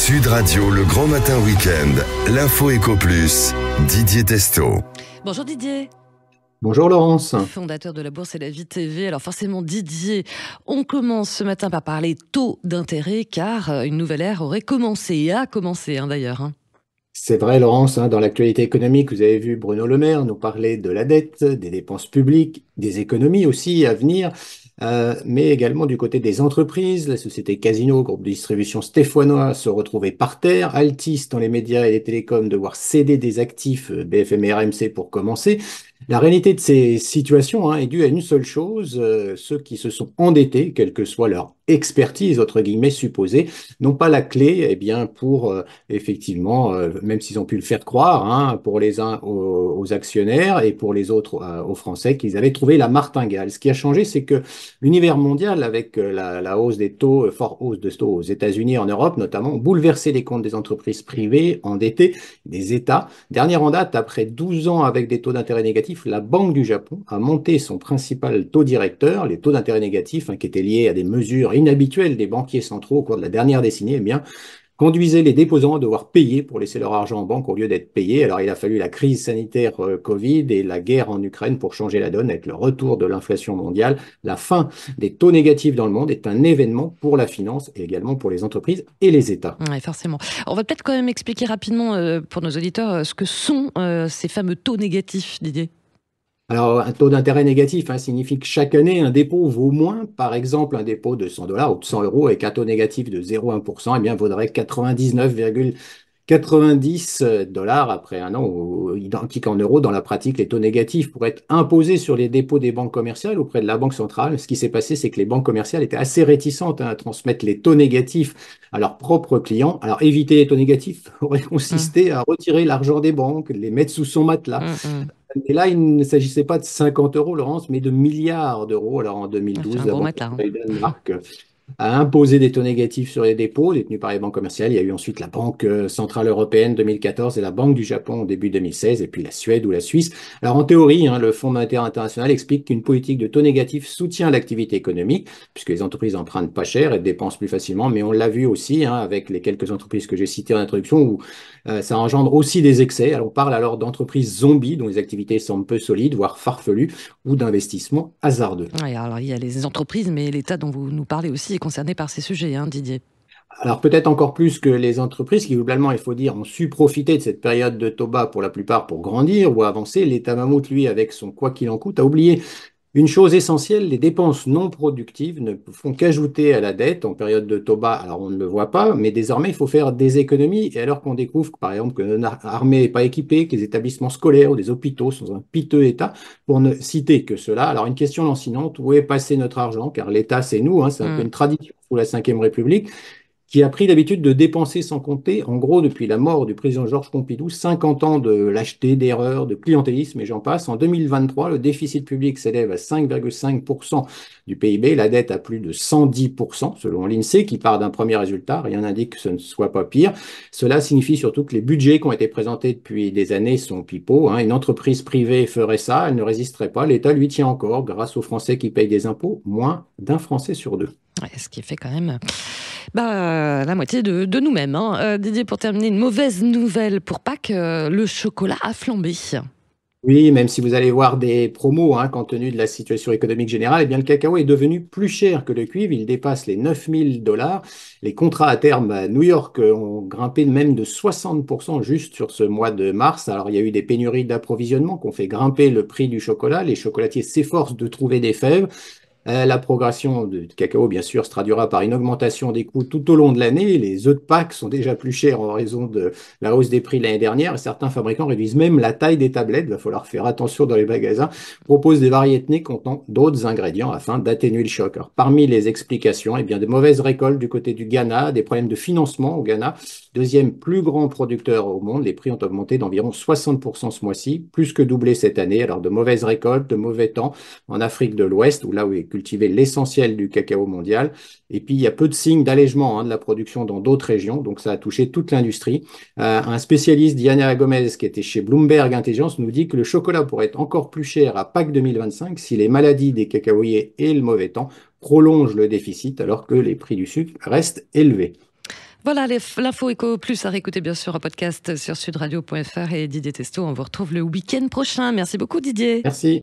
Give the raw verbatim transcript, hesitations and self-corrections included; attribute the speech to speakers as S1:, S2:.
S1: Sud Radio, le grand matin week-end, l'info Éco Plus, Didier Testo.
S2: Bonjour Didier.
S3: Bonjour Laurence.
S2: Fondateur de la Bourse et la Vie T V. Alors forcément Didier, on commence ce matin par parler taux d'intérêt car une nouvelle ère aurait commencé et a commencé hein, d'ailleurs. Hein.
S3: C'est vrai Laurence, hein, dans l'actualité économique, vous avez vu Bruno Le Maire nous parler de la dette, des dépenses publiques, des économies aussi à venir. Euh, mais également du côté des entreprises, la société Casino, groupe de distribution stéphanois, se retrouvait par terre, Altis dans les médias et les télécoms devoir céder des actifs B F M et R M C pour commencer. La réalité de ces situations hein, est due à une seule chose, euh, ceux qui se sont endettés, quelle que soit leur expertise, entre guillemets, supposée, n'ont pas la clé eh bien, pour, euh, effectivement, euh, même s'ils ont pu le faire croire, hein, pour les uns aux, aux actionnaires et pour les autres euh, aux Français, qu'ils avaient trouvé la martingale. Ce qui a changé, c'est que l'univers mondial, avec euh, la, la hausse des taux, euh, forte hausse de taux aux États-Unis, en Europe notamment, ont bouleversé les comptes des entreprises privées, endettées, des États. Dernière en date, après douze ans avec des taux d'intérêt négatifs, la Banque du Japon a monté son principal taux directeur, les taux d'intérêt négatifs, hein, qui étaient liés à des mesures inhabituelles des banquiers centraux au cours de la dernière décennie, eh bien, conduisaient les déposants à devoir payer pour laisser leur argent en banque au lieu d'être payés. Alors il a fallu la crise sanitaire euh, Covid et la guerre en Ukraine pour changer la donne avec le retour de l'inflation mondiale. La fin des taux négatifs dans le monde est un événement pour la finance et également pour les entreprises et les États.
S2: Oui, forcément. On va peut-être quand même expliquer rapidement euh, pour nos auditeurs euh, ce que sont euh, ces fameux taux négatifs, Didier.
S3: Alors, un taux d'intérêt négatif hein, signifie que chaque année, un dépôt vaut moins. Par exemple, un dépôt de cent dollars ou de cent euros avec un taux négatif de zéro virgule un pour cent, eh bien, vaudrait quatre-vingt-dix-neuf virgule quatre-vingt-dix dollars après un an, ou identique en euros. Dans la pratique, les taux négatifs pourraient être imposés sur les dépôts des banques commerciales auprès de la Banque centrale. Ce qui s'est passé, c'est que les banques commerciales étaient assez réticentes hein, à transmettre les taux négatifs à leurs propres clients. Alors, éviter les taux négatifs aurait consisté mmh. à retirer l'argent des banques, les mettre sous son matelas. Mmh. Et là, il ne s'agissait pas de cinquante euros, Laurence, mais de milliards d'euros. Alors, en deux mille douze, la Banque centrale du Danemark a imposé des taux négatifs sur les dépôts détenus par les banques commerciales. Il y a eu ensuite la Banque centrale européenne deux mille quatorze et la Banque du Japon au début deux mille seize, et puis la Suède ou la Suisse. Alors, en théorie, hein, le Fonds monétaire international explique qu'une politique de taux négatifs soutient l'activité économique, puisque les entreprises empruntent pas cher et dépensent plus facilement. Mais on l'a vu aussi hein, avec les quelques entreprises que j'ai citées en introduction, où euh, ça engendre aussi des excès. Alors, on parle alors d'entreprises zombies, dont les activités semblent peu solides, voire farfelues, ou d'investissements hasardeux.
S2: Oui, alors il y a les entreprises, mais l'État dont vous nous parlez aussi est concerné par ces sujets, hein, Didier.
S3: Alors peut-être encore plus que les entreprises qui, globalement, il faut dire, ont su profiter de cette période de taux bas pour la plupart pour grandir ou avancer. L'État mammouth, lui, avec son quoi qu'il en coûte, a oublié une chose essentielle, les dépenses non productives ne font qu'ajouter à la dette en période de taux bas. Alors on ne le voit pas, mais désormais il faut faire des économies. Et alors qu'on découvre par exemple que notre armée n'est pas équipée, que les établissements scolaires ou des hôpitaux sont dans un piteux état, pour ne citer que cela. Alors une question lancinante, où est passé notre argent? Car l'État c'est nous, hein, c'est un mmh. peu une tradition pour la cinquième République, qui a pris l'habitude de dépenser sans compter, en gros, depuis la mort du président Georges Pompidou, cinquante ans de lâcheté, d'erreur, de clientélisme, et j'en passe. En deux mille vingt-trois, le déficit public s'élève à cinq virgule cinq pour cent du P I B, la dette à plus de cent dix pour cent, selon l'INSEE, qui part d'un premier résultat. Rien n'indique que ce ne soit pas pire. Cela signifie surtout que les budgets qui ont été présentés depuis des années sont pipeaux. Hein. Une entreprise privée ferait ça, elle ne résisterait pas. L'État lui tient encore, grâce aux Français qui payent des impôts, moins d'un Français sur deux.
S2: Ouais, ce qui fait quand même bah, la moitié de, de nous-mêmes. Hein. Euh, Didier, pour terminer, une mauvaise nouvelle pour Pâques, euh, le chocolat a flambé.
S3: Oui, même si vous allez voir des promos, hein, compte tenu de la situation économique générale, eh bien, le cacao est devenu plus cher que le cuivre. Il dépasse les neuf mille dollars. Les contrats à terme à New York ont grimpé de même de soixante pour cent juste sur ce mois de mars. Alors, il y a eu des pénuries d'approvisionnement qui ont fait grimper le prix du chocolat. Les chocolatiers s'efforcent de trouver des fèves. Euh, la progression du cacao, bien sûr, se traduira par une augmentation des coûts tout au long de l'année. Les œufs de Pâques sont déjà plus chers en raison de la hausse des prix l'année dernière. Et certains fabricants réduisent même la taille des tablettes. Il va falloir faire attention dans les magasins. Proposent des variétés contenant d'autres ingrédients afin d'atténuer le choc. Alors, parmi les explications, eh bien, de mauvaises récoltes du côté du Ghana, des problèmes de financement au Ghana. Deuxième plus grand producteur au monde, les prix ont augmenté d'environ soixante pour cent ce mois-ci, plus que doublé cette année. Alors, de mauvaises récoltes, de mauvais temps en Afrique de l'Ouest, où là où est cultiver l'essentiel du cacao mondial. Et puis, il y a peu de signes d'allègement hein, de la production dans d'autres régions, donc ça a touché toute l'industrie. Euh, un spécialiste, Diana Gomez, qui était chez Bloomberg Intelligence, nous dit que le chocolat pourrait être encore plus cher à Pâques deux mille vingt-cinq si les maladies des cacaoyers et le mauvais temps prolongent le déficit alors que les prix du sucre restent élevés.
S2: Voilà, les- l'info éco plus à réécouter bien sûr en podcast sur sudradio point f r et Didier Testo. On vous retrouve le week-end prochain. Merci beaucoup Didier.
S3: Merci.